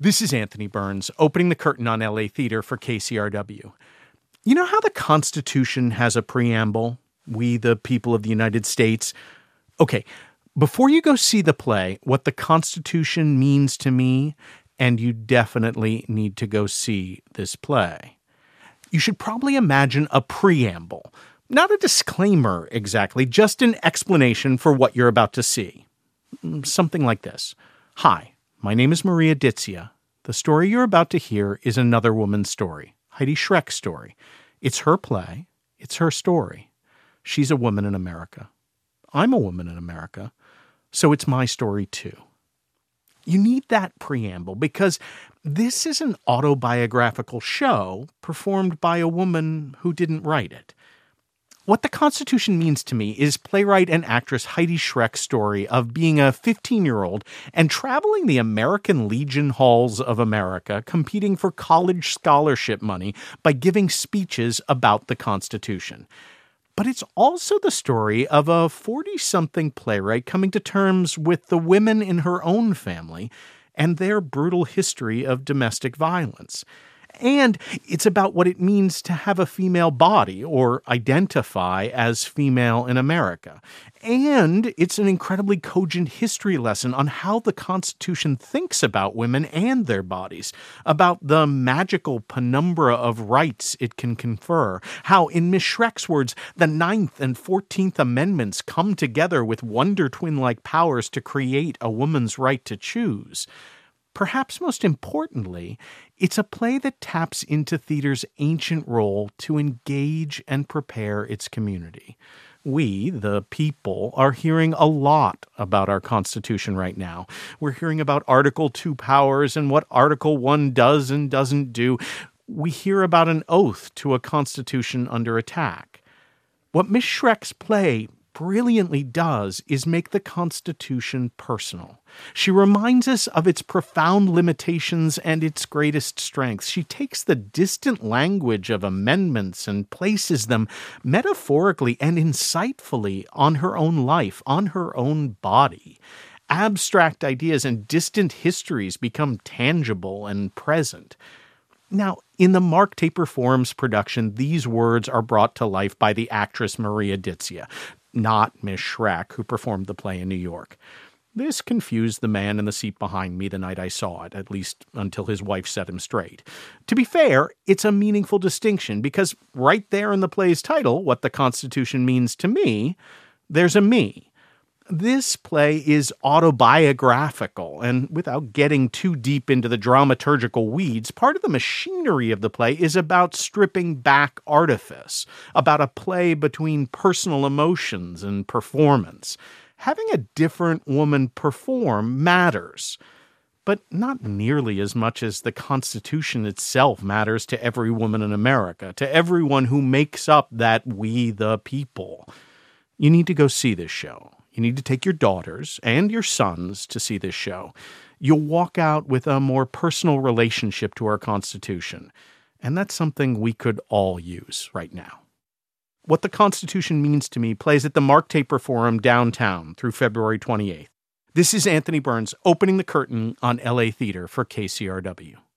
This is Anthony Burns, opening the curtain on LA Theater for KCRW. You know how the Constitution has a preamble? We, the people of the United States. Okay, before you go see the play, what the Constitution means to me, and you definitely need to go see this play, you should probably imagine a preamble. Not a disclaimer exactly, just an explanation for what you're about to see. Something like this. Hi, my name is Maria Ditzia. The story you're about to hear is another woman's story, Heidi Schreck's story. It's her play. It's her story. She's a woman in America. I'm a woman in America. So it's my story too. You need that preamble because this is an autobiographical show performed by a woman who didn't write it. What the Constitution means to me is playwright and actress Heidi Schreck's story of being a 15-year-old and traveling the American Legion halls of America, competing for college scholarship money by giving speeches about the Constitution. But it's also the story of a 40-something playwright coming to terms with the women in her own family and their brutal history of domestic violence. And it's about what it means to have a female body or identify as female in America. And it's an incredibly cogent history lesson on how the Constitution thinks about women and their bodies, about the magical penumbra of rights it can confer, how, in Miss Schreck's words, the 9th and 14th Amendments come together with Wonder Twin-like powers to create a woman's right to choose. Perhaps most importantly, it's a play that taps into theater's ancient role to engage and prepare its community. We, the people, are hearing a lot about our Constitution right now. We're hearing about Article 2 powers and what Article 1 does and doesn't do. We hear about an oath to a Constitution under attack. What Miss Schreck's play brilliantly does is make the Constitution personal. She reminds us of its profound limitations and its greatest strengths. She takes the distant language of amendments and places them metaphorically and insightfully on her own life, on her own body. Abstract ideas and distant histories become tangible and present. Now, in the Mark Taper Forum's production, these words are brought to life by the actress Maria Ditzia, not Miss Schreck, who performed the play in New York. This confused the man in the seat behind me the night I saw it, at least until his wife set him straight. To be fair, it's a meaningful distinction because right there in the play's title, What the Constitution Means to Me, there's a me. This play is autobiographical, and without getting too deep into the dramaturgical weeds, part of the machinery of the play is about stripping back artifice, about a play between personal emotions and performance. Having a different woman perform matters, but not nearly as much as the Constitution itself matters to every woman in America, to everyone who makes up that we the people. You need to go see this show. You need to take your daughters and your sons to see this show. You'll walk out with a more personal relationship to our Constitution, and that's something we could all use right now. What the Constitution Means to Me plays at the Mark Taper Forum downtown through February 28th. This is Anthony Burns opening the curtain on LA Theater for KCRW.